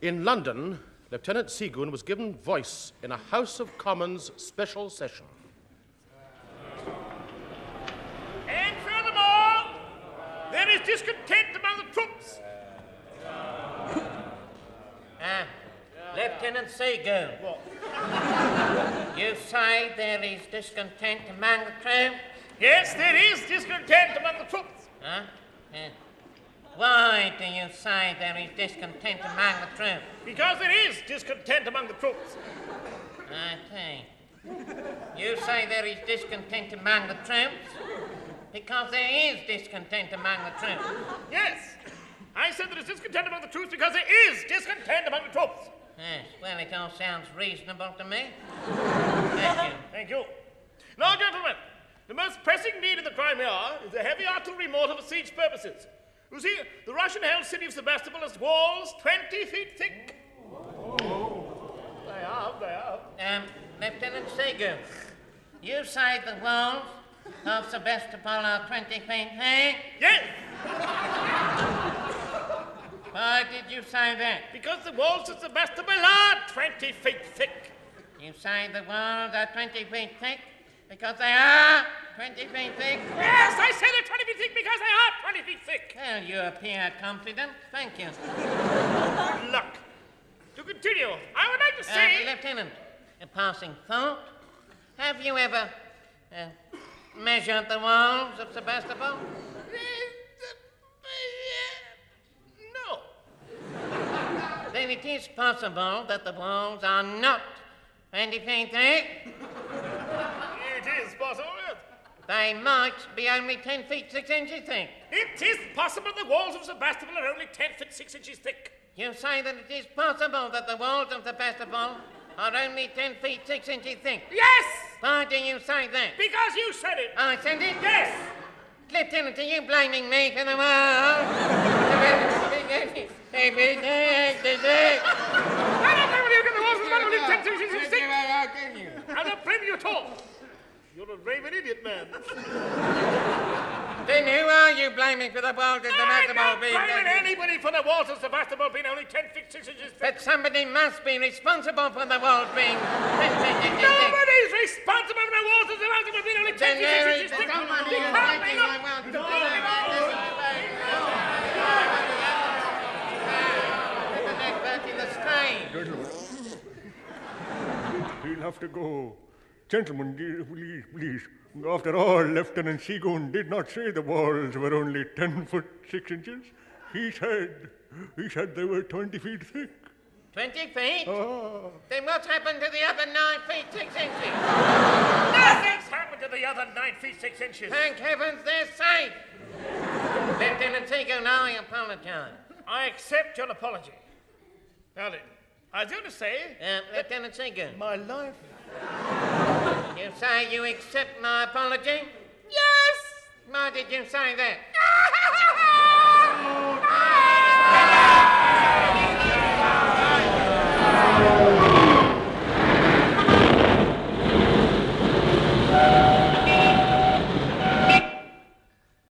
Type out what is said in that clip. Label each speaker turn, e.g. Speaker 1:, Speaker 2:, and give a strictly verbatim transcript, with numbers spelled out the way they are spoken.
Speaker 1: In London, Lieutenant Seagoon was given voice in a House of Commons special session.
Speaker 2: And furthermore, there is discontent among the troops.
Speaker 3: Ah, Lieutenant Seagoon. What? You say there is discontent among the troops?
Speaker 2: Yes, there is discontent among the troops.
Speaker 3: Huh? Yeah. Why do you say there is discontent among the troops?
Speaker 2: Because there is discontent among the troops.
Speaker 3: I see. You say there is discontent among the troops because there is discontent among the troops.
Speaker 2: Yes, I said there is discontent among the troops because there is discontent among the troops.
Speaker 3: Yes, well, it all sounds reasonable to me. Thank you.
Speaker 2: Thank you. Now, gentlemen, the most pressing need in the Crimea is a heavy artillery mortar for siege purposes. You see, the Russian-held city of Sebastopol has walls twenty feet thick. Oh. They are, they are.
Speaker 3: Um, Lieutenant Seagoon, you say the walls of Sebastopol are twenty feet thick?
Speaker 2: Yes.
Speaker 3: Why did you say that?
Speaker 2: Because the walls of Sebastopol are twenty feet thick.
Speaker 3: You say the walls are twenty feet thick because they are twenty feet thick?
Speaker 2: Yes, I say they're twenty feet thick because they are twenty feet thick.
Speaker 3: Well, you appear confident. Thank you.
Speaker 2: Good luck. To continue, I would like to say...
Speaker 3: Uh, Lieutenant, a passing thought. Have you ever uh, measured the walls of Sebastopol?
Speaker 2: No.
Speaker 3: Then it is possible that the walls are not twenty feet thick.
Speaker 2: It is possible, yes.
Speaker 3: They might be only ten feet six inches thick.
Speaker 2: It is possible the walls of Sebastopol are only ten feet six inches thick.
Speaker 3: You say that it is possible that the walls of Sebastopol are only ten feet six inches thick.
Speaker 2: Yes!
Speaker 3: Why do you say that?
Speaker 2: Because you said it.
Speaker 3: I said it?
Speaker 2: Yes!
Speaker 3: Lieutenant, are you blaming me for the walls?
Speaker 2: I don't know whether you get the walls of Sebastopol only ten feet six inches thick. I don't blame you at all. You're a raven idiot, man.
Speaker 3: Then who are you blaming for the walls of Sebastopol being...
Speaker 2: I'm not blaming anybody for the walls of Sebastopol being only ten feet six inches thick.
Speaker 3: But somebody must be responsible for the walls being ten feet six inches thick.
Speaker 2: Nobody's responsible for the walls of Sebastopol being only ten feet six inches thick.
Speaker 3: Somebody
Speaker 2: You
Speaker 3: is
Speaker 2: can't
Speaker 3: making
Speaker 2: make
Speaker 3: my
Speaker 2: up-
Speaker 3: walls
Speaker 2: No,
Speaker 3: ten feet
Speaker 2: no.
Speaker 3: There's an expert in the sky.
Speaker 4: Gentlemen, he'll have to go. Gentlemen, dear, please, please. After all, Lieutenant Seagoon did not say the walls were only ten foot six inches. He said, he said they were twenty feet thick.
Speaker 3: Twenty feet?
Speaker 4: Ah.
Speaker 3: Then what's happened to the other nine feet six inches?
Speaker 2: Nothing's happened to the other nine feet six inches.
Speaker 3: Thank heavens they're safe. Lieutenant Seagoon, I apologize.
Speaker 2: I accept your apology. Now then, I was going to say...
Speaker 3: Uh, Lieutenant Seagoon,
Speaker 2: My life...
Speaker 3: you say you accept my apology?
Speaker 2: Yes!
Speaker 3: Why did you say that?